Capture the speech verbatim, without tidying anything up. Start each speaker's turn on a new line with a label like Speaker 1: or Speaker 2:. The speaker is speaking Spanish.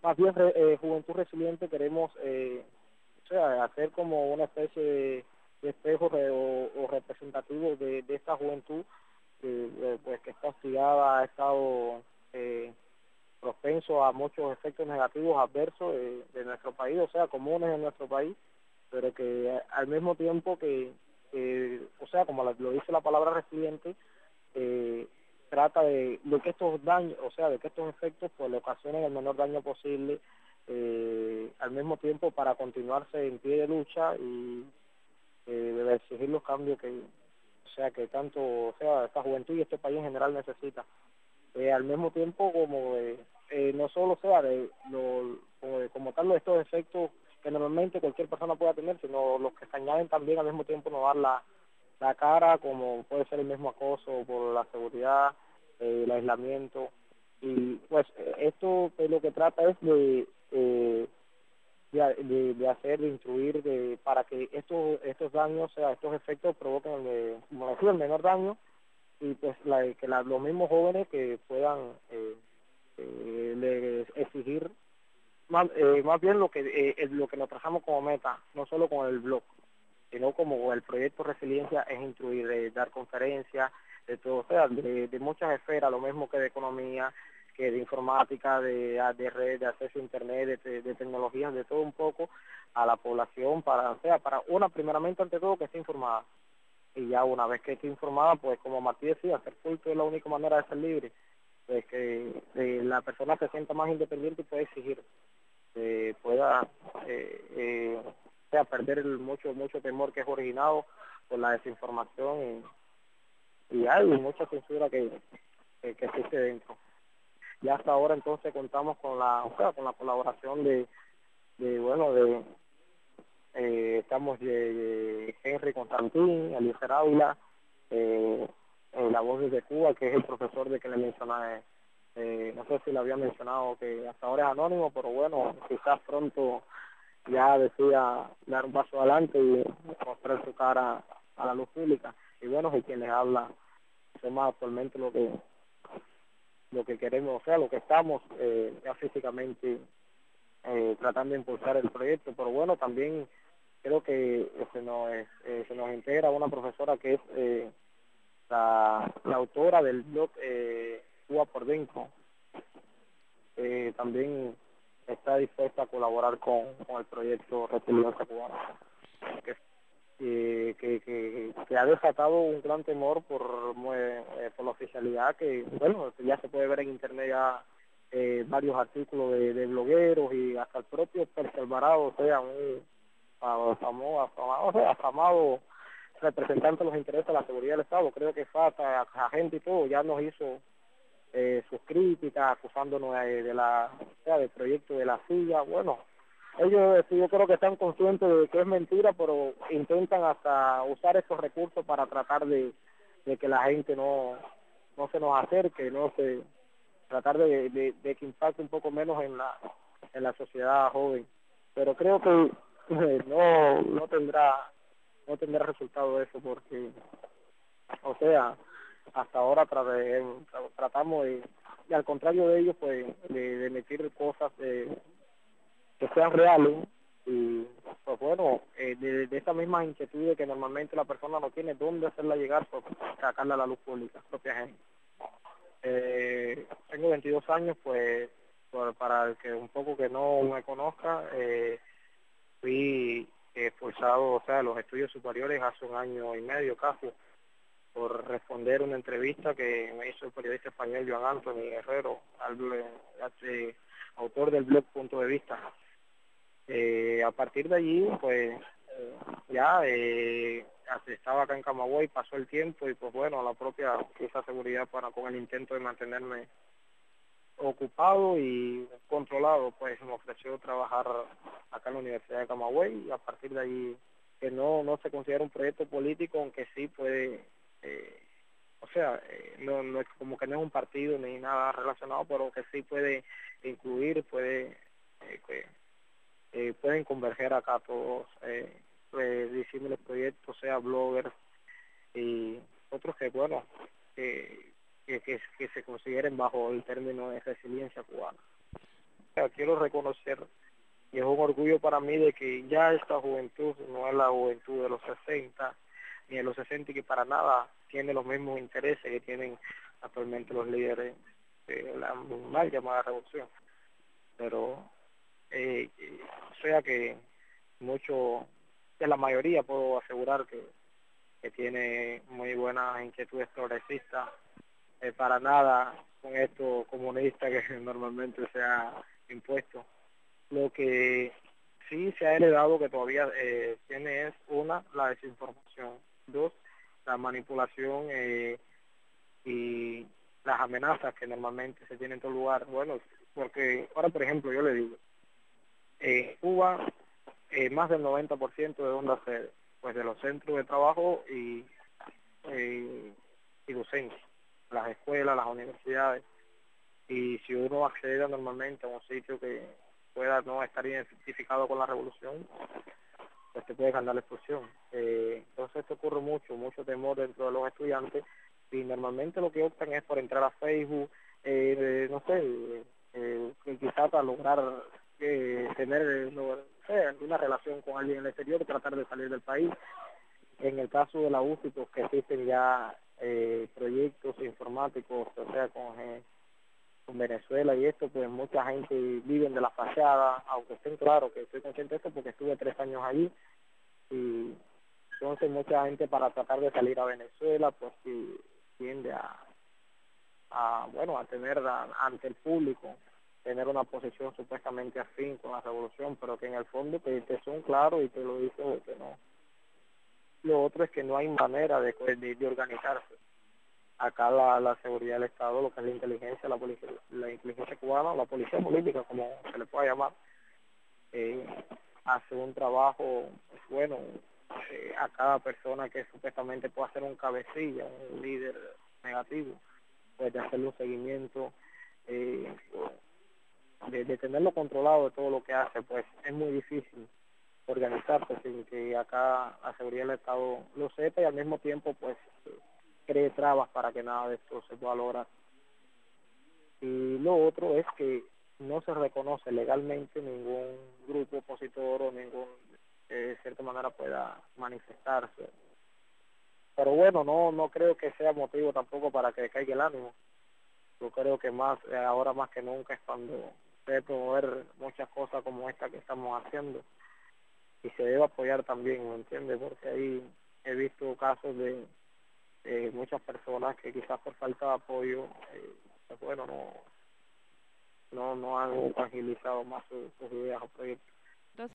Speaker 1: más bien eh, Juventud Resiliente queremos eh, o sea, hacer como una especie de, de espejo re, o, o representativo de, de esta juventud que, eh, pues, que está hostigada, ha estado eh, propenso a muchos efectos negativos adversos de, de nuestro país, o sea, comunes en nuestro país, pero que eh, al mismo tiempo que, que o sea, como lo dice la palabra resiliente, eh, trata de, de que estos daños, o sea, de que estos efectos pues le ocasionen el menor daño posible, eh, al mismo tiempo para continuarse en pie de lucha y eh, de exigir los cambios que, o sea, que tanto, o sea, esta juventud y este país en general necesita. Eh, al mismo tiempo como eh, eh, no solo sea de, lo, como, de, como tal de estos efectos que normalmente cualquier persona pueda tener, sino los que se añaden también al mismo tiempo no dar la, la cara, como puede ser el mismo acoso por la seguridad, eh, el aislamiento, y pues eh, esto pues, lo que trata es de, eh, de, de, de hacer, de instruir, de, para que estos estos daños, o sea, estos efectos provoquen, el, como decía, el menor daño, y pues la, que la, los mismos jóvenes que puedan eh, eh, le exigir más, eh, más bien lo que eh, lo que nos trazamos como meta, no solo con el blog, sino como el proyecto Resiliencia es instruir, de dar conferencias, de todo, o sea, de, de muchas esferas, lo mismo que de economía, que de informática, de, de red, de acceso a internet, de, de tecnologías, de todo un poco a la población, para, o sea, para una, primeramente ante todo, que esté informada. Y ya una vez que esté informada, pues como Martí decía, hacer culto es la única manera de ser libre, pues que eh, la persona se sienta más independiente y pueda exigir, eh, pueda eh, eh, o sea, perder el mucho mucho temor que es originado por la desinformación y, y hay mucha censura que, que, que existe dentro. Ya hasta ahora entonces contamos con la, o sea, con la colaboración de, de bueno, de eh, estamos de, de Henry Constantín, Eliezer Ávila, eh, eh, la voz desde Cuba, que es el profesor de que le mencioné, eh, no sé si le había mencionado que hasta ahora es anónimo, pero bueno, quizás pronto ya decida dar un paso adelante y mostrar su cara a la luz pública. Y bueno, y quien les habla, somos actualmente lo que lo que queremos, o sea, lo que estamos eh, ya físicamente eh, tratando de impulsar el proyecto, pero bueno, también creo que se nos, eh, se nos integra una profesora que es eh, la, la autora del blog eh, Cuba por Dentro, eh, también está dispuesta a colaborar con, con el proyecto Resiliencia Cubana, que, eh, que, que, que ha desatado un gran temor por, eh, por la oficialidad, que bueno, ya se puede ver en internet ya eh, varios artículos de, de blogueros y hasta el propio Pérez Alvarado, o sea, un afamado, afamado, o sea, afamado representante de los intereses de la seguridad del Estado, creo que falta agente y todo, ya nos hizo eh, sus críticas acusándonos de, de la, o sea, del proyecto de la silla. Bueno, ellos sí, yo creo que están conscientes de que es mentira, pero intentan hasta usar esos recursos para tratar de, de que la gente no no se nos acerque, no se tratar de, de, de que impacte un poco menos en la en la sociedad joven, pero creo que eh, no no tendrá no tendrá resultado eso, porque o sea, hasta ahora tra tra tratamos de, y al contrario de ellos, pues de, de emitir cosas eh, que sean reales, y pues bueno, eh, de, de esa misma inquietud que normalmente la persona no tiene dónde hacerla llegar, pues sacarla a la luz pública, propia gente. Eh, tengo veintidós años, pues por, para el que un poco que no me conozca, eh, fui expulsado, o sea, de los estudios superiores hace un año y medio casi, por responder una entrevista que me hizo el periodista español Joan Anthony Herrero, al, eh, autor del blog Punto de Vista. Eh, a partir de allí, pues eh, ya eh, estaba acá en Camagüey, pasó el tiempo y pues bueno, la propia esa seguridad para con el intento de mantenerme ocupado y controlado, pues me ofreció trabajar acá en la Universidad de Camagüey, y a partir de allí, que no no se considera un proyecto político, aunque sí puede, eh, o sea, eh, no, no es como que no es un partido ni nada relacionado, pero que sí puede incluir, puede eh, que, eh, pueden converger acá todos eh, eh, disímiles proyectos, sea bloggers y otros que, bueno, eh, que, que, que se consideren bajo el término de resiliencia cubana. sea, quiero reconocer y es un orgullo para mí de que ya esta juventud no es la juventud de los sesenta ni de los sesenta y que para nada tiene los mismos intereses que tienen actualmente los líderes de la mal llamada revolución. Pero, eh, eh, o sea que mucho, de la mayoría puedo asegurar que, que tiene muy buenas inquietudes progresistas, eh, para nada con esto comunista que normalmente se ha impuesto. Lo que sí se ha heredado que todavía eh, tiene es, una, la desinformación, dos, la manipulación eh, y las amenazas que normalmente se tienen en todo lugar. Bueno, porque ahora, por ejemplo, yo le digo, eh, Cuba, eh, más del noventa por ciento de dónde accede, pues de los centros de trabajo y, eh, y docencia, las escuelas, las universidades. Y si uno accede normalmente a un sitio que pueda no estar identificado con la revolución, pues te puede ganar la expulsión. Eh, entonces esto ocurre mucho, mucho temor dentro de los estudiantes y normalmente lo que optan es por entrar a Facebook, eh, no sé, eh, quizás para lograr eh, tener eh, no sé, alguna relación con alguien en el exterior y tratar de salir del país. En el caso de la U C I, pues que existen ya eh, proyectos informáticos, o sea, con... Eh, con Venezuela y esto, pues mucha gente vive de la fachada, aunque estén claro que estoy consciente de esto porque estuve tres años allí, y entonces mucha gente para tratar de salir a Venezuela, pues sí, tiende a, a, bueno, a tener a, ante el público, tener una posición supuestamente afín con la revolución, pero que en el fondo te, te son claros y te lo dicen que no. Lo otro es que no hay manera de, de, de organizarse. Acá la, la seguridad del Estado, lo que es la inteligencia, la, policía, la inteligencia cubana, la policía política, como se le pueda llamar, eh, hace un trabajo, pues, bueno, eh, a cada persona que supuestamente pueda ser un cabecilla, un líder negativo, pues de hacerle un seguimiento, eh, de, de tenerlo controlado de todo lo que hace, pues es muy difícil organizarse sin que acá la seguridad del Estado lo sepa y al mismo tiempo, pues, cree trabas para que nada de esto se pueda lograr. Y lo otro es que no se reconoce legalmente ningún grupo opositor o ningún que de cierta manera pueda manifestarse. Pero bueno, no no creo que sea motivo tampoco para que caiga el ánimo. Yo creo que más eh, ahora más que nunca es cuando se debe promover muchas cosas como esta que estamos haciendo y se debe apoyar también, ¿me entiendes? Porque ahí he visto casos de eh, muchas personas que quizás por falta de apoyo, eh, pues bueno, no no no han agilizado más sus, sus ideas o proyectos.